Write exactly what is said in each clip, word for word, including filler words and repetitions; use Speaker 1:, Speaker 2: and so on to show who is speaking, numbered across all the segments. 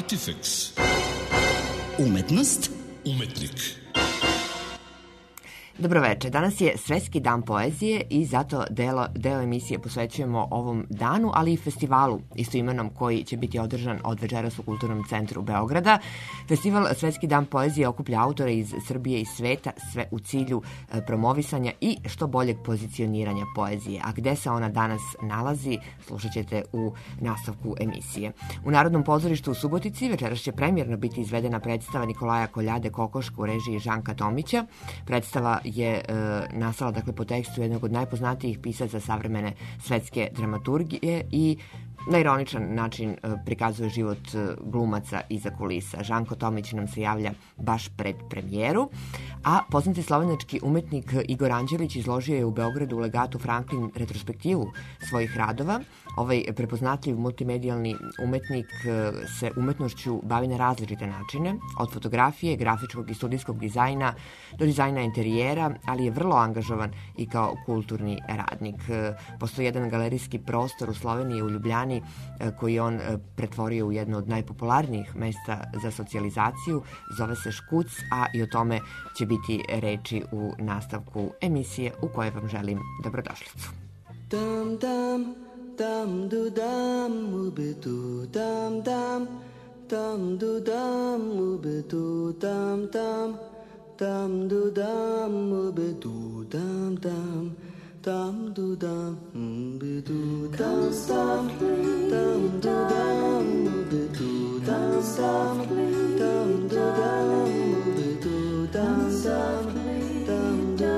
Speaker 1: Artifex.
Speaker 2: Umetnost.
Speaker 1: Umetnik.
Speaker 3: Dobroveče, danas je Svetski dan poezije i zato deo, deo emisije posvećujemo ovom danu, ali i festivalu istoimenom koji će biti održan od večeras u Kulturnom centru Beograda. Festival Svetski dan poezije okuplja autore iz Srbije i sveta, sve u cilju promovisanja i što boljeg pozicioniranja poezije. A gde se ona danas nalazi, slušat ćete u nastavku emisije. U Narodnom pozorištu u Subotici večeras će premijerno biti izvedena predstava Nikolaja Koljade Kokoška u režiji Žanka Tomića. Predstava je e, nastala dakle, po tekstu jednog od najpoznatijih pisaca savremene svetske dramaturgije i na ironičan način e, prikazuje život e, glumaca iza kulisa. Žanko Tomić nam se javlja baš pred premijeru, a poznati slovenački umetnik Igor Anđelić izložio je u Beogradu u Legatu Franklin retrospektivu svojih radova. Ovaj prepoznatljiv multimedijalni umetnik e, se umetnošću bavi na različite načine, od fotografije, grafičkog i studijskog dizajna do dizajna interijera, ali je vrlo angažovan i kao kulturni radnik. E, postoji jedan galerijski prostor u Sloveniji, u Ljubljani, koji on pretvorio u jedno od najpopularnijih mesta za socijalizaciju. Zove se Škuc, a i o tome će biti reči u nastavku emisije u kojoj vam želim dobrodošlicu.
Speaker 4: Dam dam dam du dam ubedu dam dam dam du dam ubedu dam dam dam du dam ubedu dam dam dam du dam be du dam dam dam du dam be du dam dam dam du dam be du dam dam dam du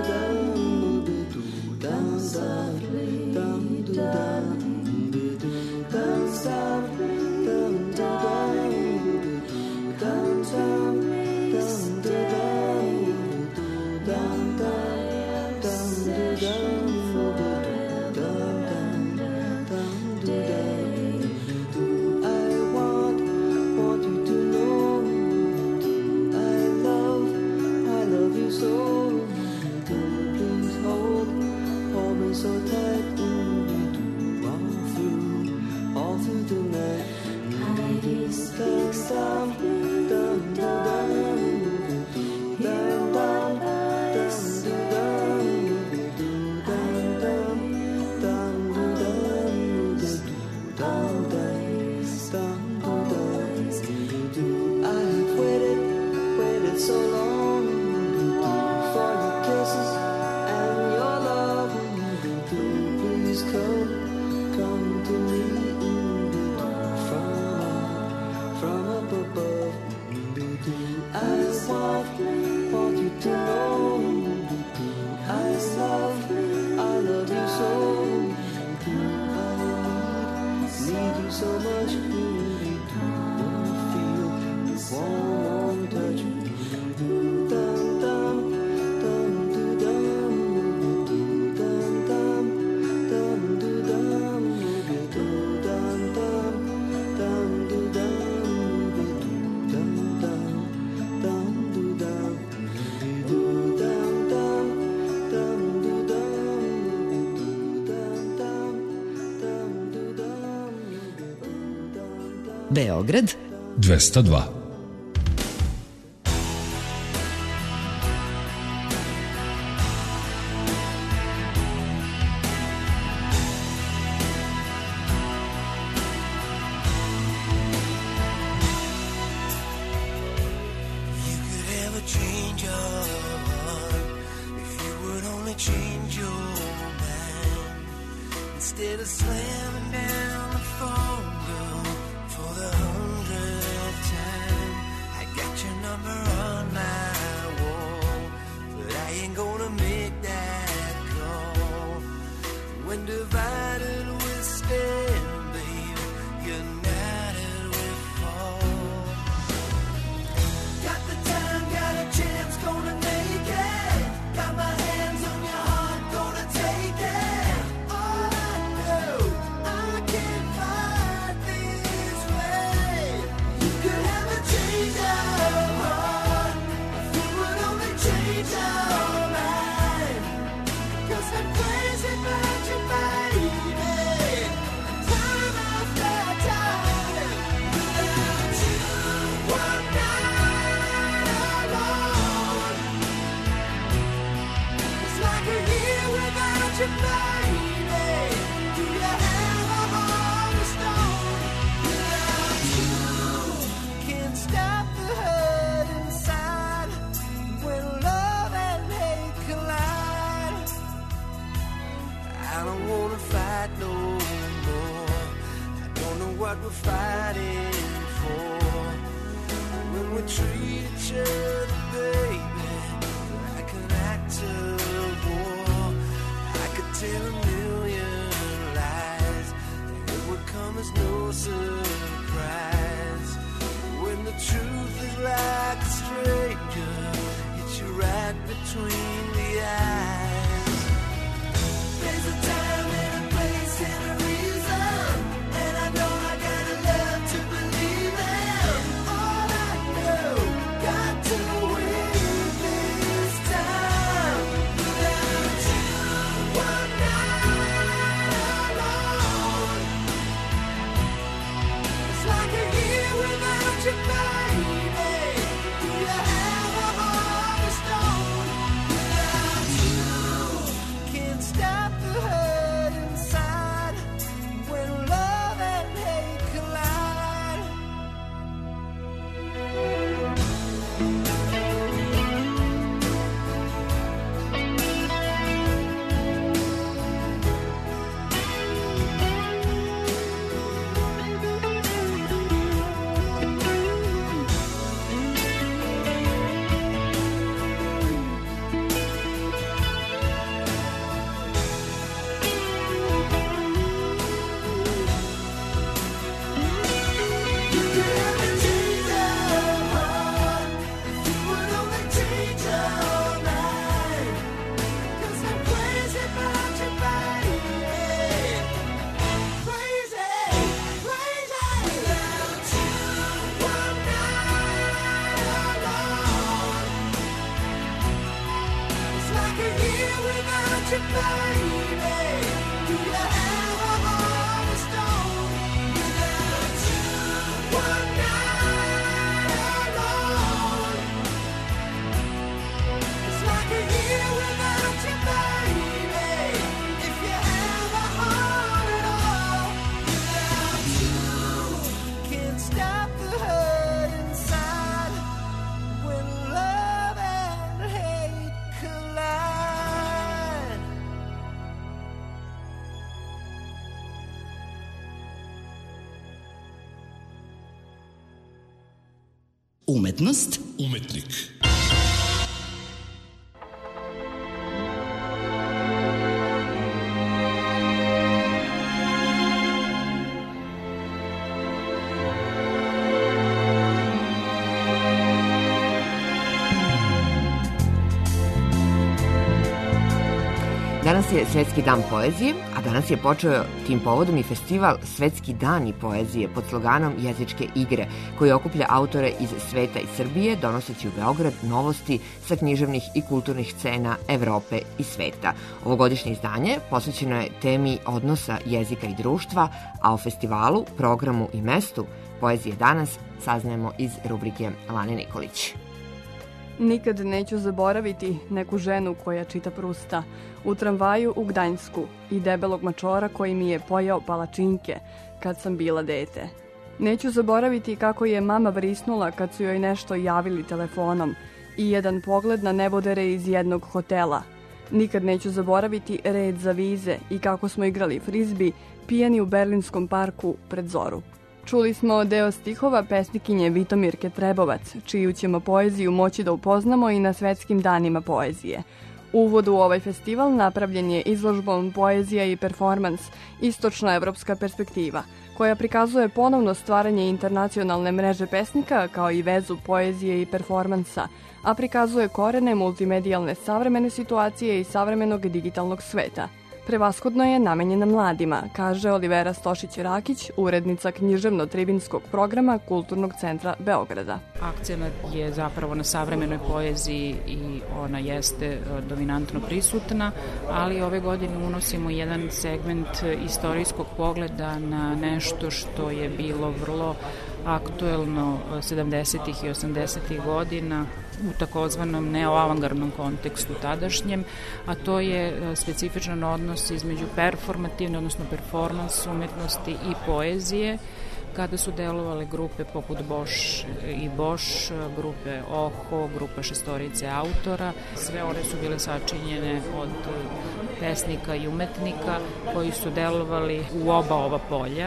Speaker 4: dam be du dam dam dam du dam be du dam dam dam du dam be du dam dam dam du dam be du dam dam dam du dam. So tight, we do all through, all through the night. Heidi speaks down, down, down, down, down, down, I've waited, waited so long for your kisses and your love. Please come, come to me from, from up above. I want, want you to know I love, I love you so. I need you so much. You feel the warm, warm touch. Dum dum dum do dum do dum dum dum do dum do dum dum dum do dum do dum dum dum do dum do dum dum dum do dum do dum dum dum do dum.
Speaker 2: Beograd
Speaker 1: dvesta dva.
Speaker 5: Instead of slamming down the phone, girl, for the hundredth time, I got your number on my wall, but I ain't gonna make that call. When divided we stand, babe, united we fall. Got the time, got a chance, gonna make it. Got my hands on your heart, gonna take it. All I know, I can't find we're fighting for. When we treat each other, baby, like an act of war, I could tell a million lies, and it would come as no surprise. When the truth is like a stranger, hits you right between the eyes. There's a time and a place and a reason, and I know I gotta learn to believe in all I know. Got to win this time. Without you, one night alone. It's like a year without you, baby. Do you have a heart of stone? Without you, can't stop the hurt inside when love and hate collide. You could have me change your heart if you would only change your mind. 'Cause I'm crazy about you, baby. Crazy, crazy. Without you, one night alone. It's like a year without you, baby. Do you have a heart of stone? Without you, one night alone. It's like a year without you, baby. If you have a heart at all. Without you, can't stop the hurt inside when love and hate collide.
Speaker 2: Umetnost
Speaker 1: Umetnik.
Speaker 3: Danas je Svetski dan poezije, a danas je počeo tim povodom i festival Svetski dani poezije pod sloganom Jezičke igre, koji okuplja autore iz sveta i Srbije, donoseći u Beograd novosti sa književnih i kulturnih scena Evrope i sveta. Ovogodišnje izdanje posvećeno je temi odnosa jezika i društva, a o festivalu, programu i mestu Poezije danas saznajemo iz rubrike Lane Nikolić.
Speaker 6: Nikad neću zaboraviti neku ženu koja čita Prusta u tramvaju u Gdańsku i debelog mačora koji mi je pojao palačinke kad sam bila dete. Neću zaboraviti kako je mama vrisnula kad su joj nešto javili telefonom i jedan pogled na nebodere iz jednog hotela. Nikad neću zaboraviti red za vize i kako smo igrali frizbi pijani u berlinskom parku pred zoru. Čuli smo deo stihova pesnikinje Vitomirke Trebovac, čiju ćemo poeziju moći da upoznamo i na svetskim danima poezije. Uvod u ovaj festival napravljen je izložbom Poezija i performans Istočna evropska perspektiva, koja prikazuje ponovno stvaranje internacionalne mreže pesnika kao i vezu poezije i performansa, a prikazuje korene multimedijalne savremene situacije i savremenog digitalnog sveta. Prevashodno je namenjena mladima, kaže Olivera Stošić-Rakić, urednica književno-tribinskog programa Kulturnog centra Beograda.
Speaker 7: Akcenat je zapravo na savremenoj poeziji i ona jeste dominantno prisutna, ali ove godine unosimo jedan segment istorijskog pogleda na nešto što je bilo vrlo aktuelno sedamdesetih i osamdesetih godina u takozvanom neoavangardnom kontekstu tadašnjem, a to je specifičan odnos između performativne, odnosno performans umetnosti i poezije, kada su delovale grupe poput Boš i Boš, grupe Oho, grupa šestorice autora. Sve one su bile sačinjene od pesnika i umetnika koji su delovali u oba ova polja,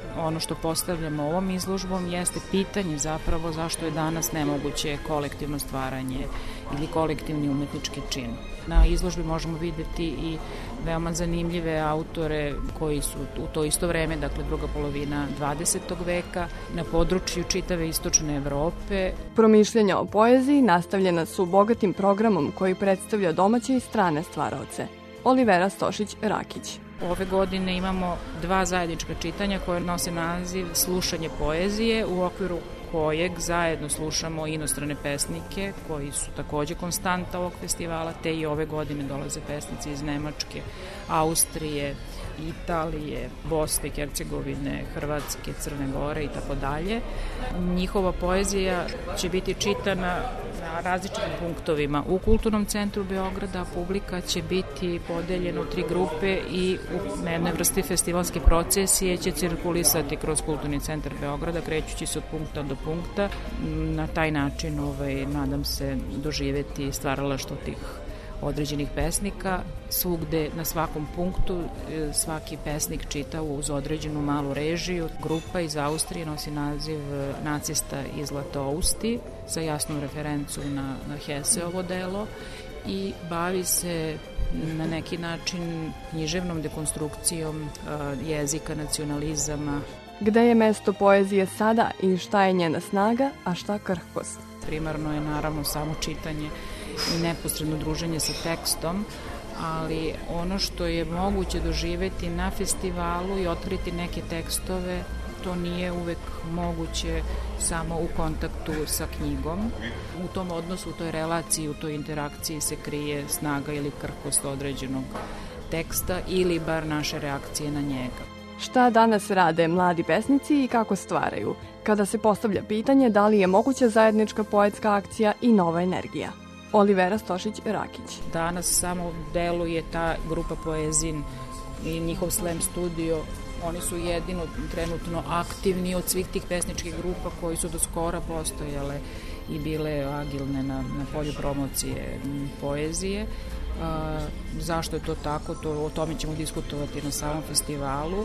Speaker 7: ono što postavljamo ovom izložbom jeste pitanje zapravo zašto je danas nemoguće kolektivno stvaranje ili kolektivni umetnički čin. Na izložbi možemo videti i veoma zanimljive autore koji su u to isto vreme, dakle druga polovina dvadesetog veka, na području čitave istočne Evrope.
Speaker 6: Promišljanja o poeziji nastavljena su bogatim programom koji predstavlja domaće i strane stvaraoce. Olivera Stošić-Rakić.
Speaker 7: Ove godine imamo dva zajednička čitanja koje nose naziv Slušanje poezije, u okviru kojeg zajedno slušamo inostrane pesnike koji su takođe konstanta ovog festivala, te i ove godine dolaze pesnici iz Nemačke, Austrije, Italije, Bosne i Hercegovine, Hrvatske, Crne Gore i tako dalje. Njihova poezija će biti čitana na različitim punktovima u Kulturnom centru Beograda. Publika će biti podeljena u tri grupe i u jednoj vrsti festivalske procesije će cirkulisati kroz Kulturni centar Beograda, krećući se od punkta do punkta. Na taj način, ovaj, nadam se, doživeti stvaralaštvo tih određenih pesnika. Svugde, na svakom punktu, svaki pesnik čita uz određenu malu režiju. Grupa iz Austrije nosi naziv Nacista iz Zlatousti, sa jasnom referencom na, na Hesseovo delo i bavi se na neki način književnom dekonstrukcijom jezika, nacionalizama.
Speaker 6: Gde je mesto poezije sada i šta je njena snaga, a šta krhkost?
Speaker 7: Primarno je naravno samo čitanje i neposredno druženje sa tekstom, ali ono što je moguće doživeti na festivalu i otkriti neke tekstove, to nije uvek moguće samo u kontaktu sa knjigom. U tom odnosu, u toj relaciji, u toj interakciji se krije snaga ili krhkost određenog teksta ili bar naše reakcije na njega.
Speaker 6: Šta danas rade mladi pesnici i kako stvaraju, kada se postavlja pitanje da li je moguća zajednička poetska akcija i nova energija? Olivera Stošić-Rakić.
Speaker 7: Danas samo deluje ta grupa Poezin i njihov slam studio. Oni su jedino trenutno aktivni od svih tih pesničkih grupa koji su do skora postojale i bile agilne na, na polju promocije poezije. A, zašto je to tako? To, o tome ćemo diskutovati na samom festivalu.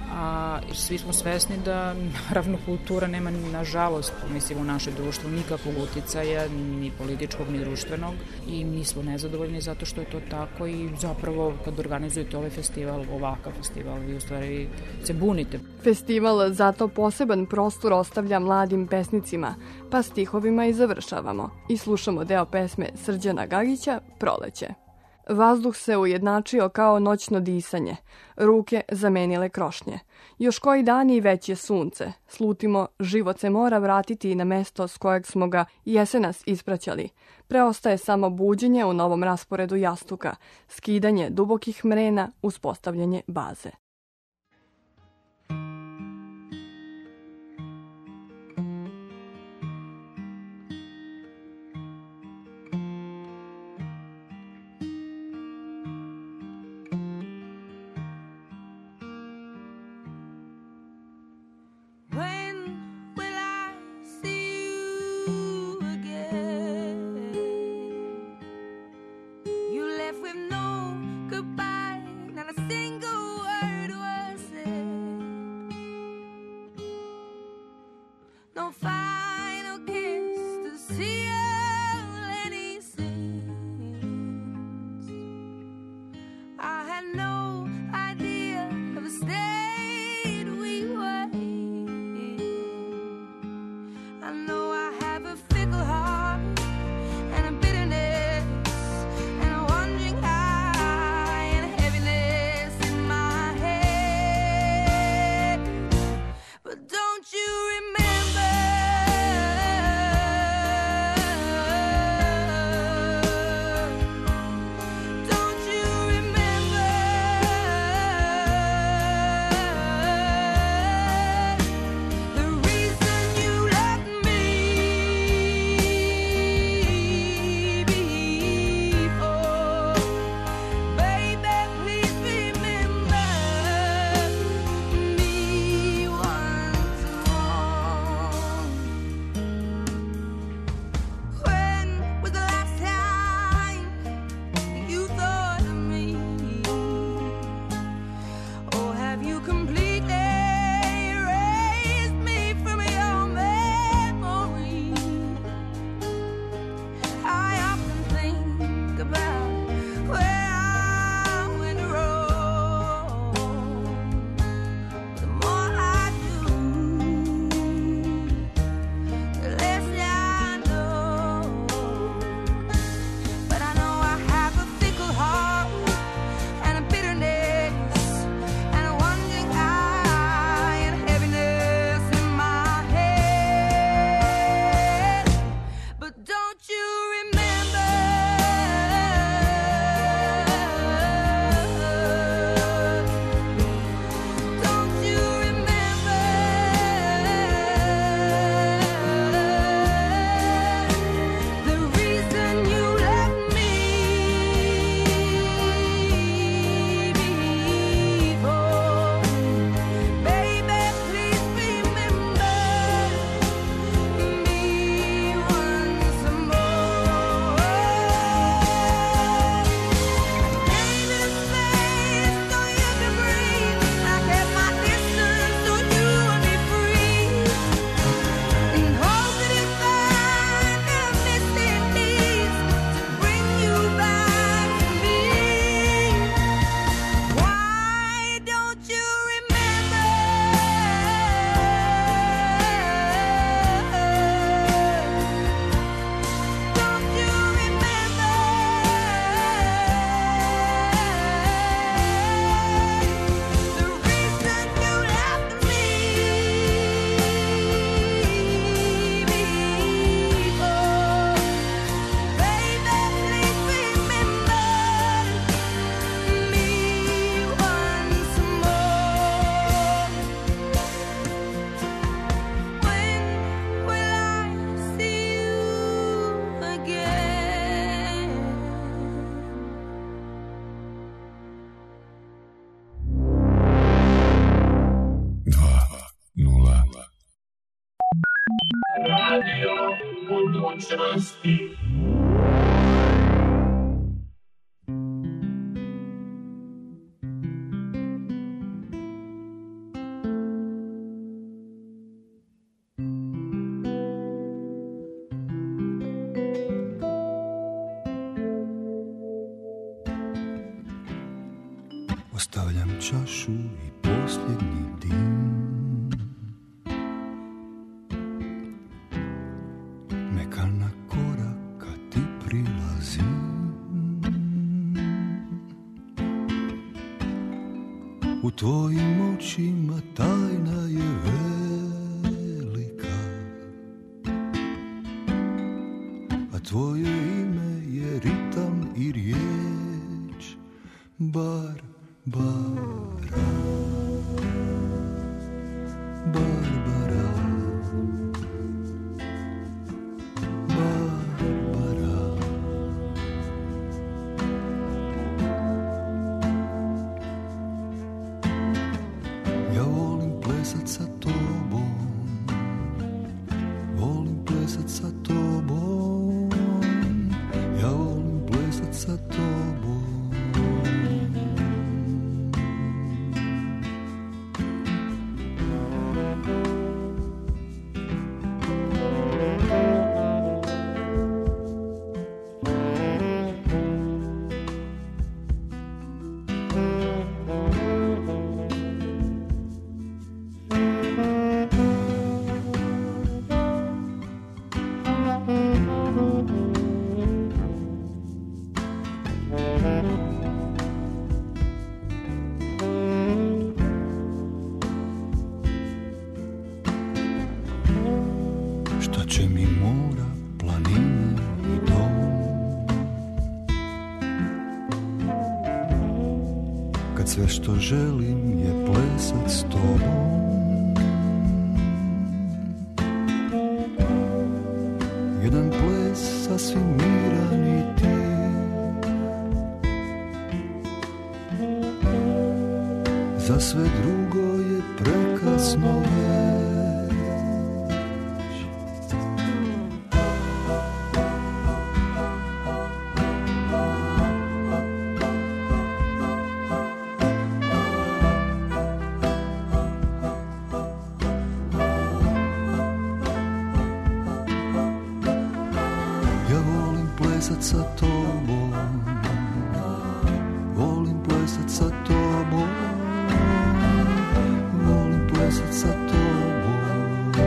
Speaker 7: A svi smo svesni da naravno kultura nema, nažalost, mislim, u naše društvo nikakvog uticaja, ni političkog, ni društvenog, i mi smo nezadovoljni zato što je to tako i zapravo kad organizujete ovaj festival, ovakav festival, vi u stvari se bunite.
Speaker 6: Festival zato poseban prostor ostavlja mladim pesnicima, pa stihovima i završavamo i slušamo deo pesme Srđana Gagića Proleće. Vazduh se ujednačio kao noćno disanje, ruke zamenile krošnje. Još koji dan i već je sunce. Slutimo, život se mora vratiti na mesto s kojeg smo ga jesenas ispraćali. Preostaje samo buđenje u novom rasporedu jastuka, skidanje dubokih mrena, uspostavljanje baze.
Speaker 5: Don't you remember
Speaker 8: budućnosti.
Speaker 9: Ostavljam čašu i posljednji dim, mekana koraka ti prilazim. U tvojim očima tajna je velika, a tvoje ime je ritam i riječ bar Barbara, Barbara, Barbara. Ja volim plesat sa tobom, volim plesat sa tobom, ja volim plesat sa tobom. Sve što želim je plesat s tobom. Jedan ples sasvim miran i ti, za sve drugo je prekasno već. Sa tobom, volim plesat sa tobom, volim plesat sa tobom.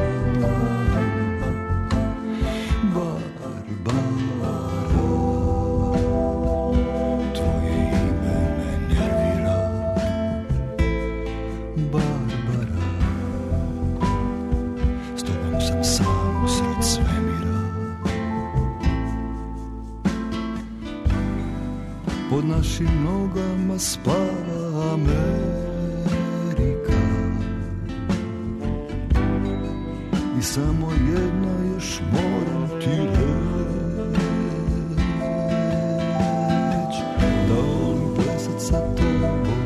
Speaker 9: Barbara, tvoje ime me nervira. Barbara, s tobom sam sam usred svemira. Pod našim nogama spava Amerika i samo jedno još moram ti reći, da volim plesat sa tobom,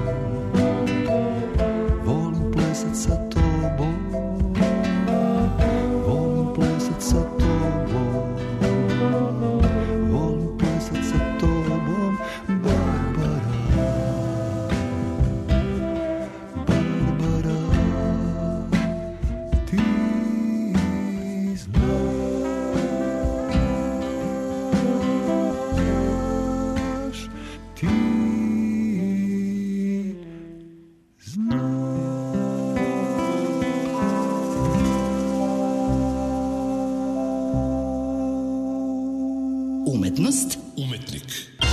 Speaker 9: volim plesat sa tobom, volim plesat sa tobom, volim plesat sa tobom.
Speaker 2: Umetnost,
Speaker 1: umetnik.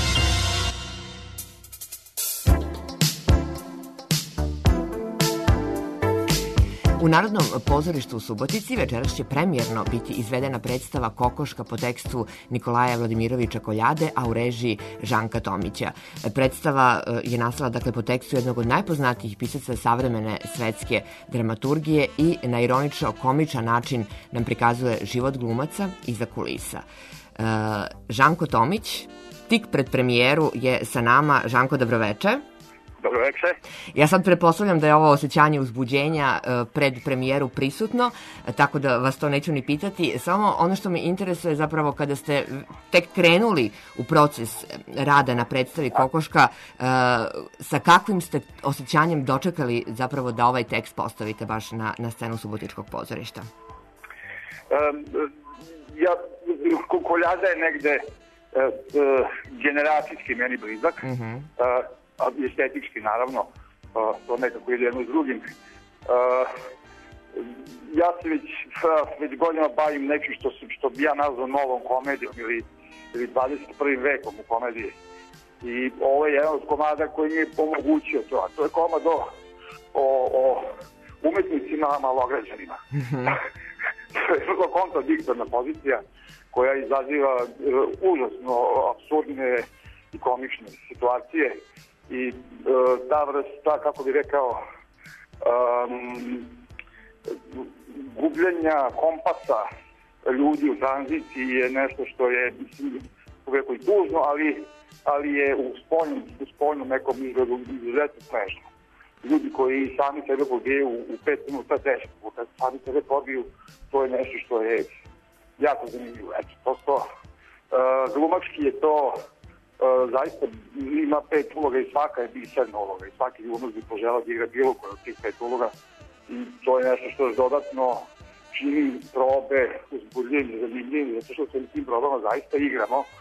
Speaker 3: U Narodnom pozorištu u Subotici večeras će premijerno biti izvedena predstava Kokoška po tekstu Nikolaja Vladimiroviča Koljade, a u režiji Žanka Tomića. Predstava je nastala dakle po tekstu jednog od najpoznatijih pisaca savremene svetske dramaturgije i na ironično komičan način nam prikazuje život glumaca iza kulisa. Žanko Tomić, tik pred premijeru je sa nama. Žanko, dobroveče.
Speaker 8: Dobro večer.
Speaker 3: Ja sad pretpostavljam da je ovo osjećanje uzbuđenja pred premijeru prisutno, tako da vas to neću ni pitati. Samo ono što me interesuje zapravo kada ste tek krenuli u proces rada na predstavi Kokoška, sa kakvim ste osjećanjem dočekali zapravo da ovaj tekst postavite baš na, na scenu Subotičkog pozorišta?
Speaker 8: Um, ja, Koljada je negde uh, uh, generacijski meni blizak. Mm-hmm. uh, estetički naravno, to nekako ide jedno s drugim. Ja se već, već godinama bavim nečim što, što bi ja nazvao novom komedijom ili, ili dvadeset prvim vekom u komediji. I ovo je jedan od komada koji mi je omogućio to, a to je komad o, o, o umetnicima malograđanima. To je vrlo kontradiktorna pozicija koja izaziva užasno apsurdne i komične situacije. I e, ta vrsta, kako bih rekao, um, gubljenja kompasa ljudi u tranziciji je nešto što je, mislim, uvijek i tužno, ali, ali je u spoljnom, u spoljnom nekom izgledu izuzetno smešno. Ljudi koji sami sebe pobiju u pet minuta deset puta, sami sebe pobiju, to je nešto što je jako zanimljivo. Eto, prosto, uh, glumački je to Uh, zaista ima pet uloga i svaka je biserna uloga i svaki glumac bi poželao da igra bilo koja od tih pet uloga i to je nešto što je dodatno čini probe uzbudljenje, zanimljenje, zato što se u tim probama zaista igramo uh,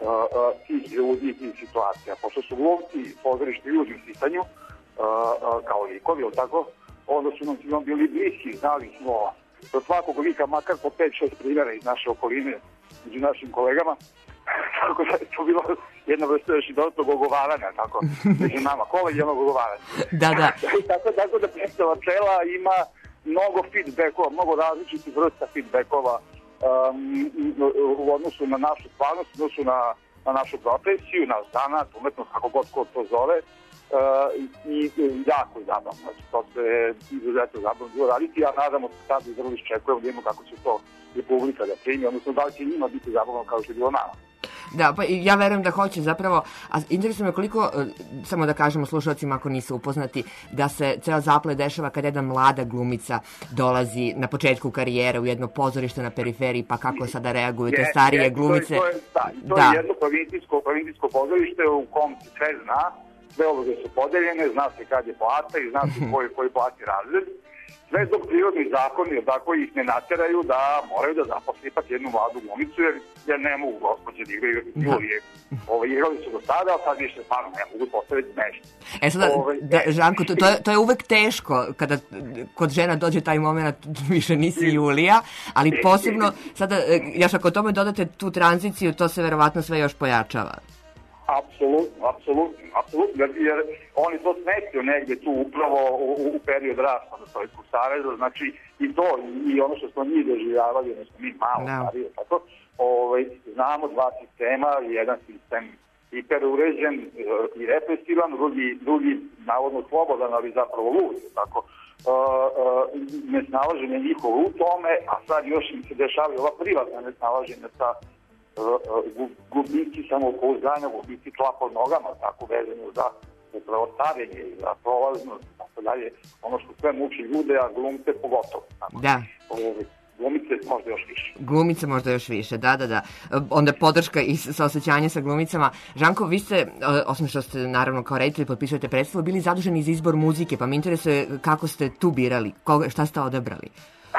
Speaker 8: uh, tih ljudi i tih situacija. Pošto su glumci pozorišni ljudi u pitanju, uh, uh, kao likovi, ili tako, onda su nam svima bili bliski, znali smo do svakog lika makar po pet šest primjera iz naše okoline među našim kolegama. Tako da je to bilo jedna vrsta još i dodatnog ogovaranja, tako, među nama, kolegijalnog ogovaranja.
Speaker 3: Da, da.
Speaker 8: tako, tako da predstava Pčela ima mnogo feedbackova, mnogo različitih vrsta feedbackova um, u odnosu na našu stvarnost, u odnosu na, na našu profesiju, na zanat, umetnost, kako god ko to zove, uh, i, i jako je zabavno. Znači, to se izuzetno zabavno bilo raditi, ja nadamo se sad i vrlo iščekujemo da imamo kako će to Republika da primi, odnosno da li će njima biti zabavno kao što je bilo nama.
Speaker 3: Da, pa ja verujem da hoće zapravo, a interesuje me koliko, samo da kažemo slušalcima ako nisu upoznati, da se ceo zaplet dešava kad jedna mlada glumica dolazi na početku karijere u jedno pozorište na periferiji, pa kako sada reaguju te starije je, glumice.
Speaker 8: To je, to je, da, to da. je jedno provincijsko, provincijsko pozorište u kom se sve zna, sve uloge su podeljene, zna se kad je plata i zna se koji, koji plati razred. Sve dok prirodni zakoni, tako ih ne nateraju da moraju da zaposle ipak jednu mladu glumicu, jer, jer ne mogu gospođe da igraju uvijek. Ovo, igrali su do sada, a sad više stvarno ne mogu postaviti nešto.
Speaker 3: E sada, Ove, da, Žanko, to, to, je, to je uvek teško kada kod žena dođe taj moment, više nisi Julija, ali posebno, sada, još ako tome dodate tu tranziciju, to se verovatno sve još pojačava.
Speaker 8: Apsolutno, apsolutno, apsolutno, jer, jer oni to smestio negdje tu upravo u, u period rasta na Sovjetskog saveza, znači i to, i ono što smo njih doživljavali, odnosno mi malo no. starije, tako, ovaj, znamo dva sistema, jedan sistem hiperuređen i represivan, drugi, drugi navodno slobodan, ali zapravo lud, tako, uh, uh, nesnalaženje njihovo u tome, a sad još im se dešavaju ova privatna nesnalaženja sa gubici samopouzdanja, gubici tla pod nogama, tako vezano za upravo starenje i za prolaznost, tako dalje, ono što sve muči ljude, a glumce pogotovo. Tako.
Speaker 3: Da.
Speaker 8: Glumice možda još više.
Speaker 3: Glumice možda još više, da, da, da. Onda podrška i saosećanje sa glumicama. Žanko, vi ste, osim što ste naravno kao reditelj potpisujete predstavu, bili zaduženi za izbor muzike, pa me interesuje kako ste tu birali, koga, šta ste odabrali?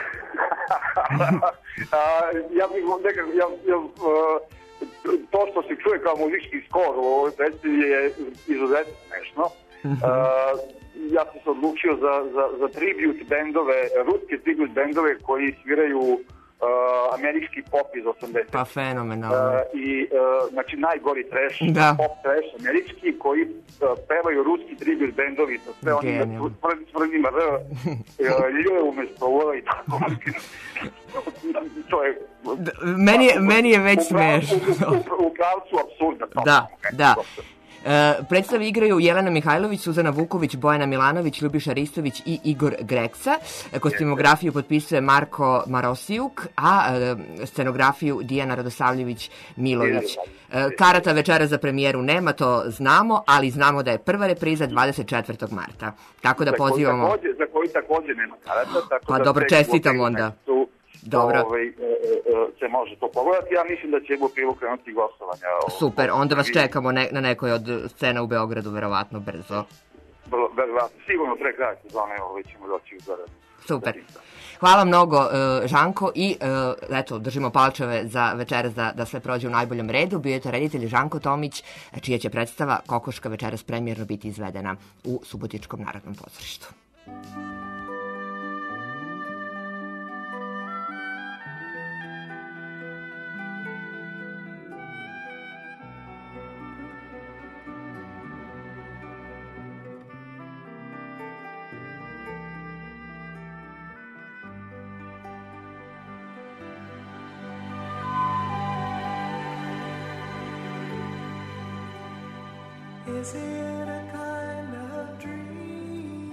Speaker 8: A, ja bih nekako, ja, ja, to što se čuje kao muzički skor u ovoj predstavi je izuzetno smešno. Uh, ja sam se odlučio za, za, za tribute bendove, ruske tribute bendove koji sviraju uh, američki pop iz osamdesetih.
Speaker 3: Pa fenomenalno.
Speaker 8: Uh, I uh, znači najgori trash,
Speaker 3: da.
Speaker 8: pop trash američki koji uh, pevaju ruski tribute bendovi sa sve oni tvrdima R, Lj umesto V i tako. To je...
Speaker 3: Meni je, meni je već smešno.
Speaker 8: U, u, u, u pravcu apsurda.
Speaker 3: Da, da. E, predstave igraju Jelena Mihajlović, Suzana Vuković, Bojana Milanović, Ljubiša Ristović i Igor Greksa. Kostimografiju potpisuje Marko Marosijuk, a e, scenografiju Dijana Radosavljević Milović. E, karata večera za premijeru nema, to znamo, ali znamo da je prva repriza dvadeset četvrtog marta. Tako da pozivamo...
Speaker 8: Za koji, za koji takođe nema karata. Tako
Speaker 3: pa
Speaker 8: da
Speaker 3: dobro, čestitam onda.
Speaker 8: Su,
Speaker 3: dobro.
Speaker 8: Ovaj, e, e, se može to pogledati. Ja mislim da će u aprilu krenuti gostovanja.
Speaker 3: Super, onda vas čekamo ne, na nekoj od scena u Beogradu, verovatno brzo.
Speaker 8: Verovatno, sigurno pre kraja sezone ovaj ćemo doći u zaradu.
Speaker 3: Super. Hvala mnogo, Žanko, i eto, držimo palčeve za večeras da, da sve prođe u najboljem redu. Bio je to reditelj Žanko Tomić, čija će predstava Kokoška večeras premijerno biti izvedena u Subotičkom narodnom pozorištu.
Speaker 5: Is it a kind of dream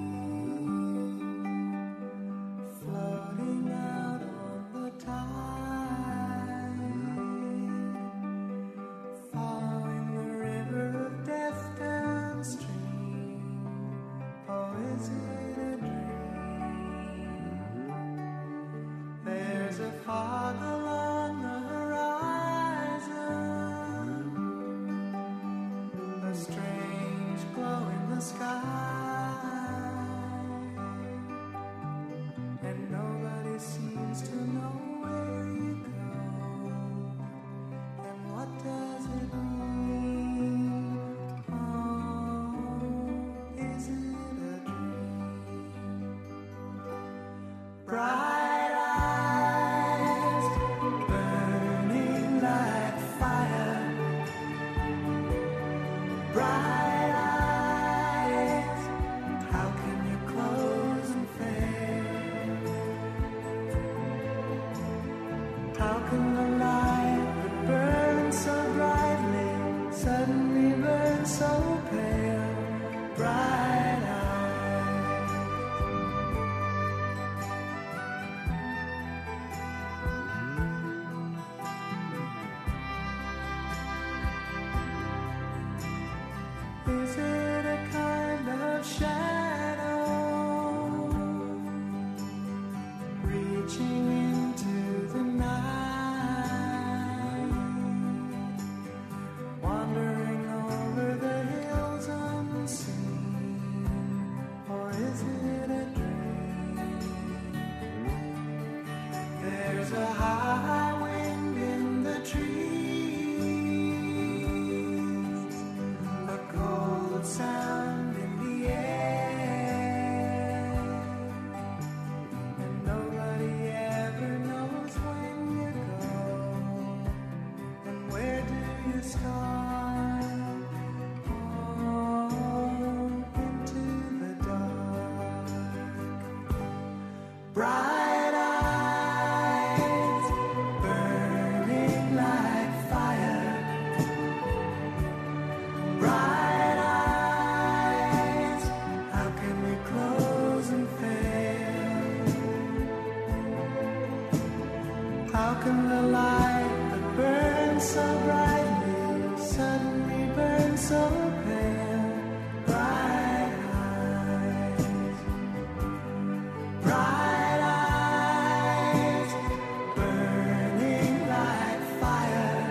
Speaker 5: floating out on the tide, following the river of death downstream? Or is it a dream? There's a fog along the strange glow in the sky, and nobody seems to know where you go, and what does it mean? Oh, is it a dream? Bright eyes burning like fire, bright eyes, how can you close and fail? How can the light that burns so brightly suddenly burn so pale? Bright eyes. Is it a kind of shadow reaching into the night, wandering over the hills unseen? Or is it a dream? There's a high wind in the trees, cold sound in the air, and nobody ever knows when you go, and where do you start? Oh, into the dark. Bright eyes burning like fire, bright eyes, how can we close and fail? How can the light that burns so brightly suddenly burn so pale? Bright eyes, bright eyes, burning like fire,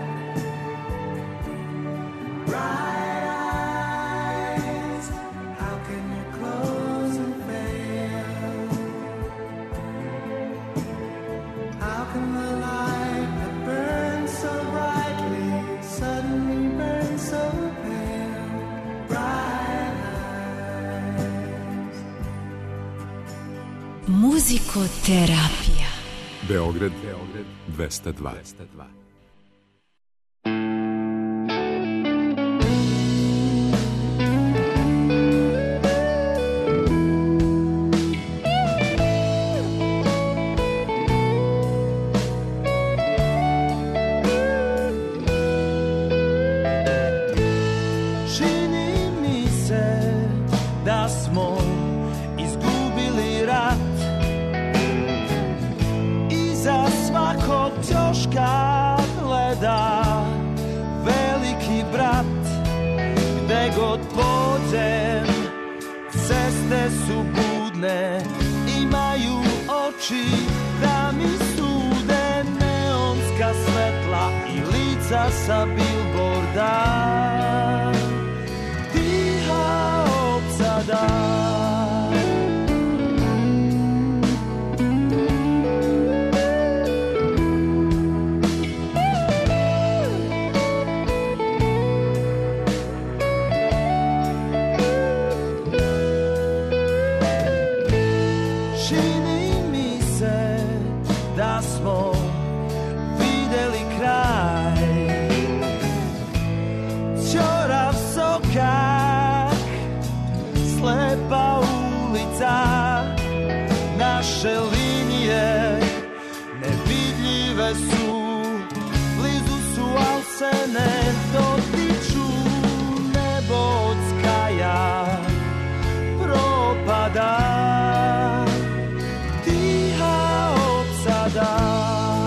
Speaker 5: bright eyes, how can you close and fail? How can the light that burns so brightly suddenly burn so pale? Bright eyes.
Speaker 2: Muzikoterapija.
Speaker 10: Beograd, Beograd dvesta dva.
Speaker 11: ćoška gleda veliki brat. Gde god pođem, ceste su budne, imaju oči da mi sude. Neonska svetla i lica sa bilborda, tiha opsada. Naše linije nevidljive su, blizu su, al se ne dotiču. Nebo od skaja propada, tiha opsada.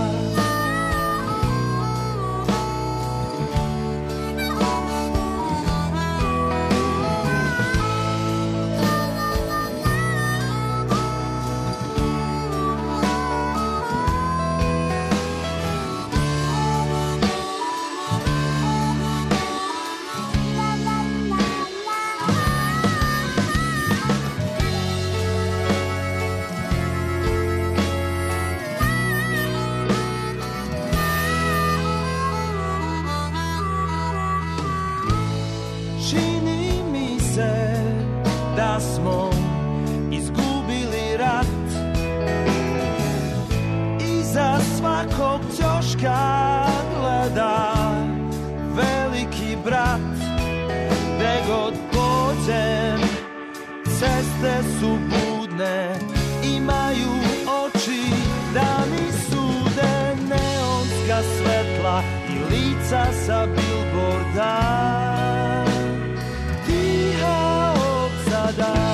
Speaker 11: Smo izgubili rat, iza svakog ćoška gleda veliki brat. Gde god pođem, ceste su budne, imaju oči da mi sude. Neonska svetla i lica sa bilborda, tiha opsada.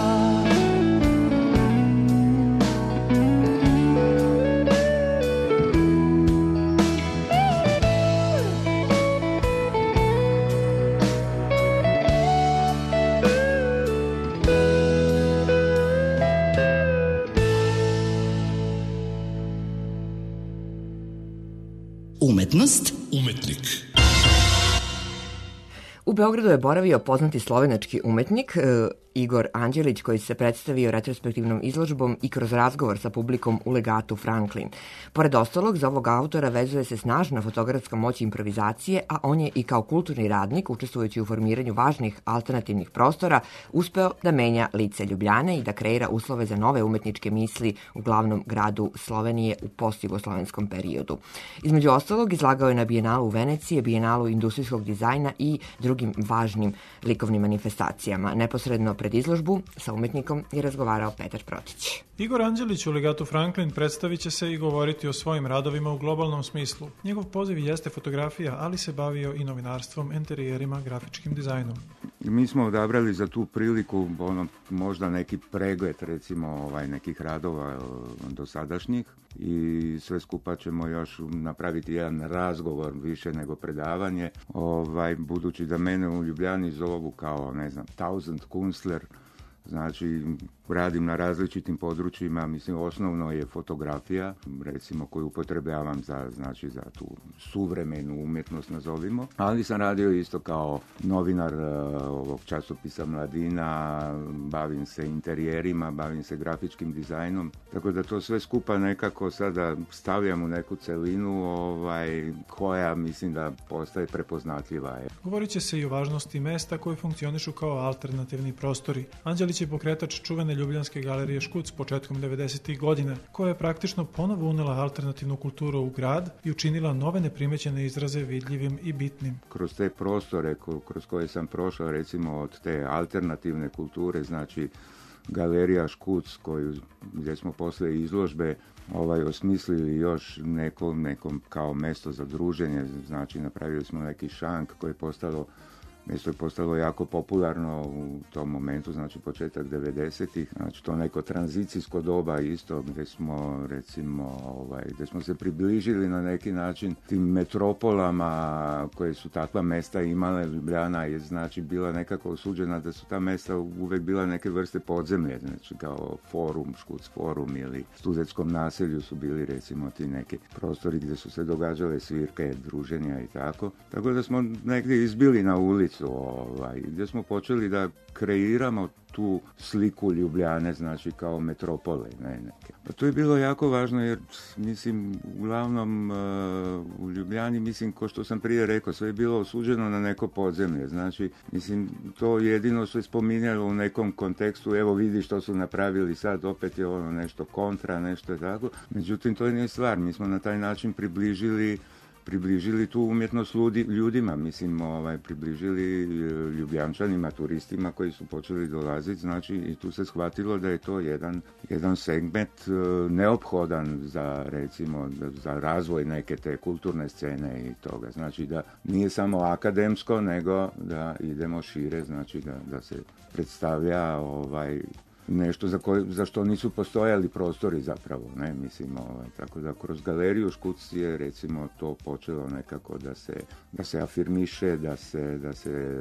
Speaker 1: Umetnost, umetnik.
Speaker 3: U Beogradu je boravio poznati slovenački umetnik e, Igor Anđelić, koji se predstavio retrospektivnom izložbom i kroz razgovor sa publikom u legatu Franklin. Pored ostalog, za ovog autora vezuje se snažna fotografska moć improvizacije, a on je i kao kulturni radnik, učestvujući u formiranju važnih alternativnih prostora, uspeo da menja lice Ljubljane i da kreira uslove za nove umetničke misli u glavnom gradu Slovenije u postjugoslovenskom periodu. Između ostalog, izlagao je na Bijenalu u Veneciji, Bijenalu industrijskog dizajna i drugim važnim likovnim manifestacijama. Neposredno pred izložbu sa umetnikom je razgovarao Petar Protić.
Speaker 12: Igor Anđelić u legatu Franklin predstavit će se i govoriti o svojim radovima u globalnom smislu. Njegov poziv jeste fotografija, ali se bavio i novinarstvom, enterijerima, grafičkim dizajnom.
Speaker 13: Mi smo odabrali za tu priliku ono, možda neki pregled recimo ovaj, nekih radova dosadašnjih i sve skupa ćemo još napraviti jedan razgovor više nego predavanje. Ovaj, budući da mene u Ljubljani zovu kao, ne znam, Tausend Kunstler, znači radim na različitim područjima, mislim osnovno je fotografija, recimo koju upotrebljavam za, znači, za tu suvremenu umjetnost nazovimo, ali sam radio isto kao novinar uh, ovog časopisa Mladina, bavim se interijerima, bavim se grafičkim dizajnom, tako da to sve skupa nekako sada stavljam u neku celinu ovaj, koja mislim da postaje prepoznatljiva.
Speaker 12: Govorit će se i o važnosti mesta koje funkcionišu kao alternativni prostori. Anđelić je pokretač čuvene Ljubljanske galerije Škuc početkom devedesetih godina, koja je praktično ponovo unela alternativnu kulturu u grad i učinila nove neprimećene izraze vidljivim i bitnim.
Speaker 13: Kroz te prostore kroz koje sam prošao, recimo od te alternativne kulture, znači galerija Škuc, koju, gdje smo posle izložbe ovaj, osmislili još neko, nekom kao mesto za druženje, znači napravili smo neki šank koji je postalo Mjesto je postalo jako popularno u tom momentu, znači početak devedesetih, znači to neko tranzicijsko doba isto gdje smo recimo, ovaj, gdje smo se približili na neki način tim metropolama koje su takva mesta imale. Ljubljana je znači bila nekako osuđena da su ta mesta uvijek bila neke vrste podzemlje, znači kao forum, Škuc forum ili Studetskom naselju su bili recimo ti neki prostori gdje su se događale svirke, druženja i tako. Tako da smo negdje izbili na ulicu, ovaj, gdje smo počeli da kreiramo tu sliku Ljubljane, znači kao metropole, ne neke. A to je bilo jako važno jer, mislim, uglavnom uh, u Ljubljani, mislim, ko što sam prije rekao, sve je bilo osuđeno na neko podzemlje. Znači, mislim, to jedino što je spominjalo u nekom kontekstu, evo vidi što su napravili sad, opet je ono nešto kontra, nešto je tako. Međutim, to nije stvar. Mi smo na taj način približili približili tu umjetnost ljudi, ljudima, mislim, ovaj, približili Ljubljančanima, turistima koji su počeli dolaziti, znači i tu se shvatilo da je to jedan, jedan segment uh, neophodan za, recimo, za razvoj neke te kulturne scene i toga. Znači da nije samo akademsko, nego da idemo šire, znači da, da se predstavlja ovaj, nešto za, koje, za što nisu postojali prostori zapravo, ne, mislim, ovaj, tako da kroz galeriju Škuc je recimo to počelo nekako da se, da se afirmiše, da se, da se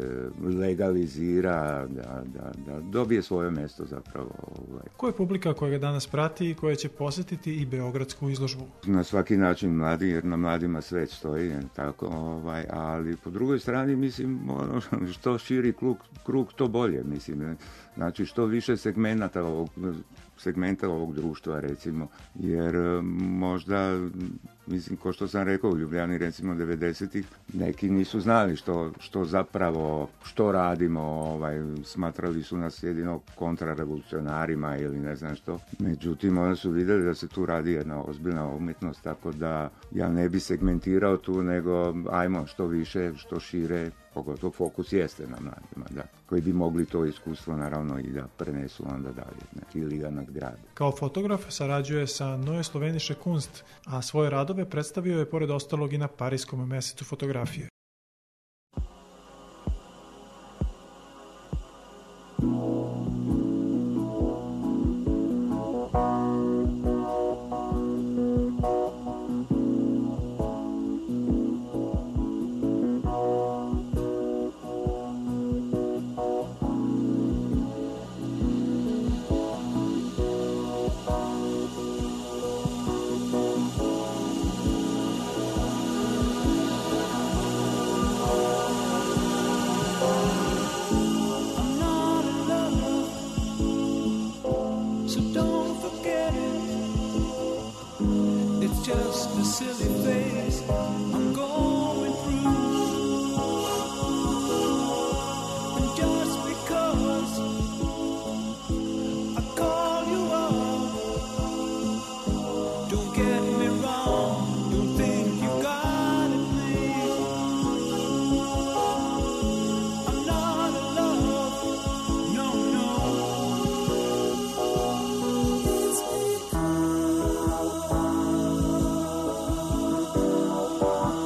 Speaker 13: legalizira, da, da, da dobije svoje mjesto zapravo. Ovaj.
Speaker 12: Ko je publika koja ga danas prati i koja će posjetiti i beogradsku izložbu?
Speaker 13: Na svaki način mladi, jer na mladima sve stoji, tako, ovaj, ali po drugoj strani, mislim, ono, što širi krug, krug to bolje, mislim, ne? Znači što više segmenta ovog, segmenta ovog društva recimo, jer možda, mislim, ko što sam rekao, u Ljubljani recimo devedesetih neki nisu znali što, što zapravo, što radimo, ovaj, smatrali su nas jedino kontrarevolucionarima ili ne znam što. Međutim, onda su vidjeli da se tu radi jedna ozbiljna umjetnost, tako da ja ne bi segmentirao tu, nego ajmo što više, što šire, pogotovo fokus jeste na mladima, da, koji bi mogli to iskustvo naravno i da prenesu onda dalje, ne, ili ga nadgrade.
Speaker 12: Kao fotograf sarađuje sa Neue Slovenische Kunst, a svoje radove predstavio je pored ostalog i na Parijskom mesecu fotografije.
Speaker 5: Oh,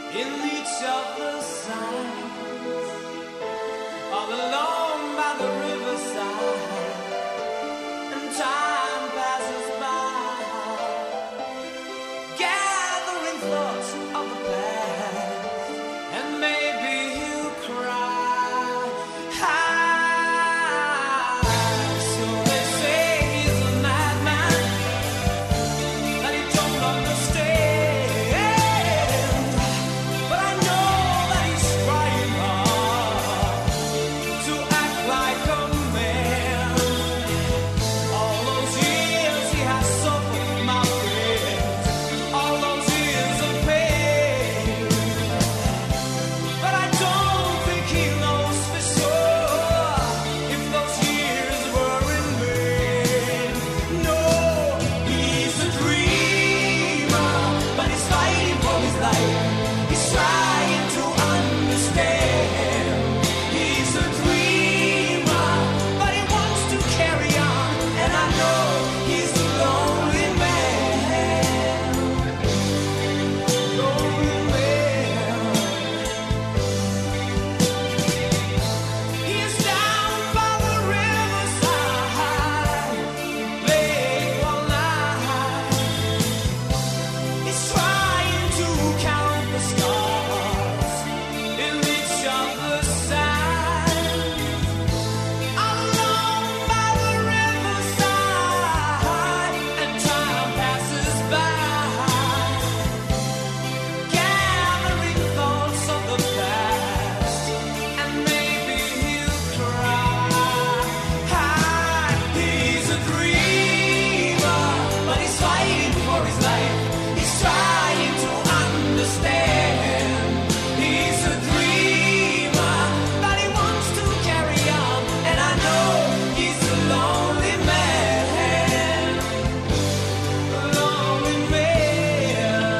Speaker 11: in each of the signs, all alone by the riverside, and time passes by, gathering thoughts of the past, and maybe he'll cry. Ah, so they say he's a madman, that he don't understand, but I know that he's trying hard to act like a man. All those years he has suffered, my friends, all those years of pain, but I don't think he knows for sure if those years were in vain. No, he's a dreamer, but he's fighting for his life. He's trying to understand. He's a dreamer, but he wants to carry on, and I know he's a lonely man. Lonely man. He is down by the riverside, late one night. He's trying to count the stars in each of the signs, all alone by the riverside, and time passes by, gathering thoughts of the past, and maybe he'll cry. He's a dreamer, but he's fighting for his life. He's trying to understand. He's a dreamer, but he wants to carry on, and I know he's a lonely man. A lonely man.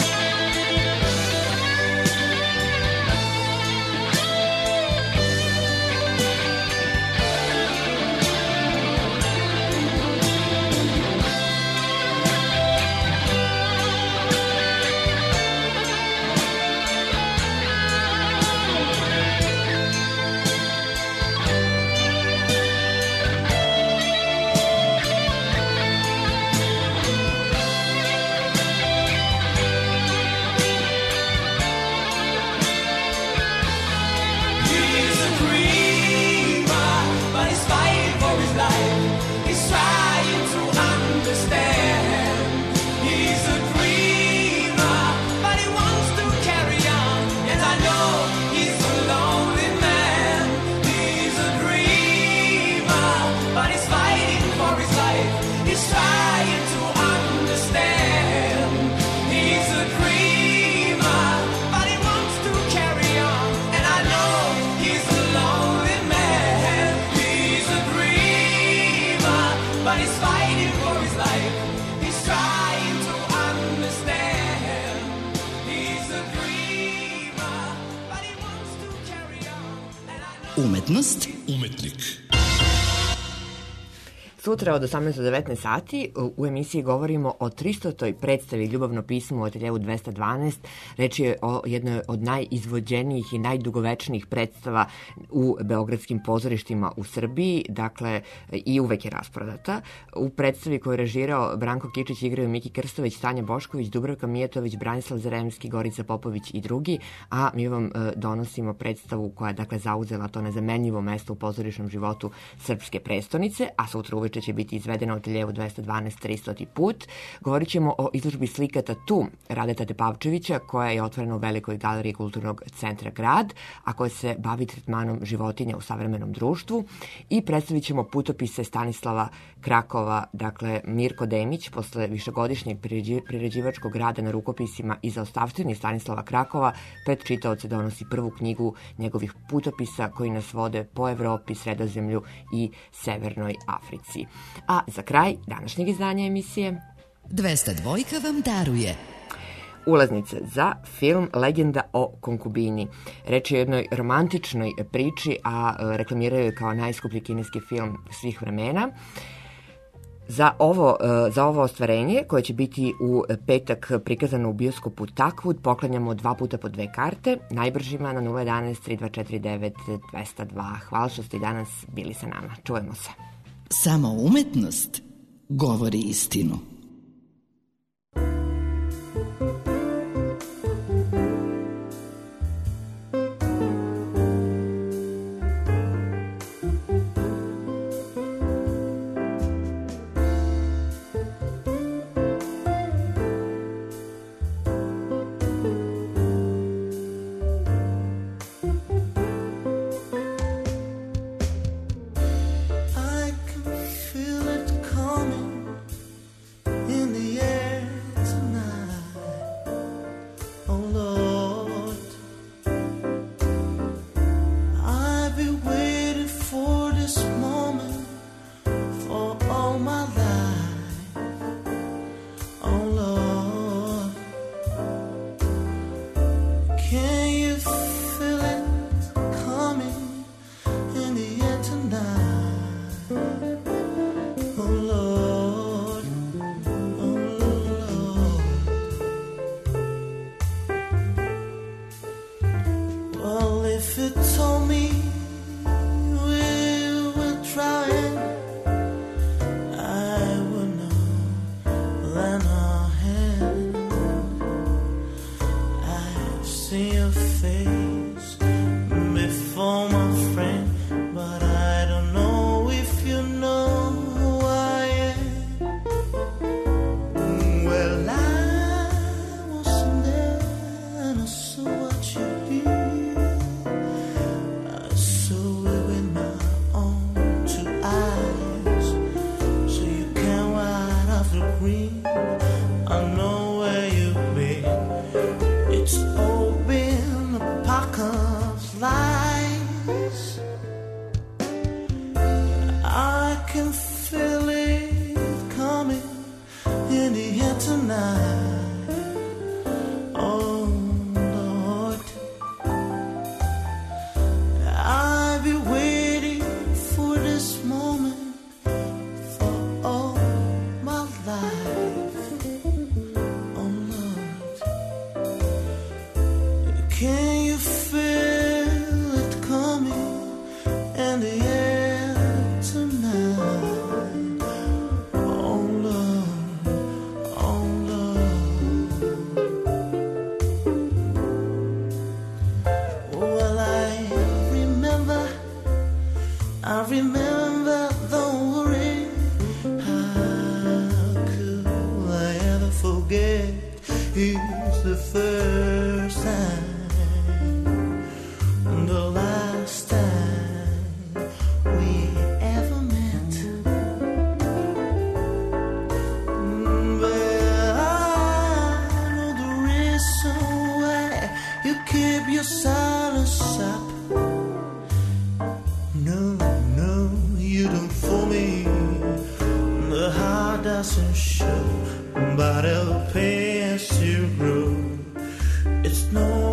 Speaker 11: He's a dreamer, but he's fighting for his life. He's trying to understand. He's a dreamer, but he wants to carry on, and I know he's a lonely man. He's a dreamer, but he's fighting for his life. He's trying to understand. He's a dreamer, but he wants to carry on, and I know he's a lonely man. He's a dreamer, but he's fighting for his life. He's trying to understand. He's a dreamer, but he wants to carry on, and I know.
Speaker 1: Umetnost, umetnik.
Speaker 3: Sutra od osamnaest do devetnaest sati u emisiji govorimo o tristotoj predstavi Ljubavno pismo u ateljevu dvesta dvanaest. Reč je o jednoj od najizvođenijih i najdugovečnijih predstava u beogradskim pozorištima u Srbiji, dakle i uvek je rasprodata. U predstavi koju je režirao Branko Kičić igraju Miki Krstović, Tanja Bošković, Dubravka Mijatović, Branislav Zaremski, Gorica Popović i drugi, a mi vam e, donosimo predstavu koja je dakle zauzela to nezamenljivo mesto u pozorišnom životu srpske prestonice, a sutra uveče će biti izvedena u ateljevu dvesta dvanaest tristoti put. Govorit ćemo o izložbi slika Tatu Radeta Tepavčevića, koja je otvorena u Velikoj galeriji Kulturnog centra Grad, a koja se bavi tretmanom životinja u savremenom društvu, i predstavit ćemo putopise Stanislava Krakova, dakle Mirko Demić, posle višegodišnjeg priređivačkog rada na rukopisima i zaostavštini Stanislava Krakova, pred čitaoce donosi prvu knjigu njegovih putopisa koji nas vode po Evropi, Sredozemlju i Severnoj Africi. A za kraj današnjeg izdanja emisije
Speaker 2: dvesta dva vam daruje
Speaker 3: ulaznice za film Legenda o konkubini. Reč je o jednoj romantičnoj priči, a reklamiraju je kao najskuplji kineski film svih vremena. Za ovo, za ovo ostvarenje, koje će biti u petak prikazano u bioskopu Takvud, poklanjamo dva puta po dve karte, najbržima na nula jedanaest tri dva četiri devet dva zero dva. Hvala što ste danas bili sa nama. Čujemo se.
Speaker 2: Samo umetnost govori istinu.
Speaker 14: But it'll pay as you grow. It's no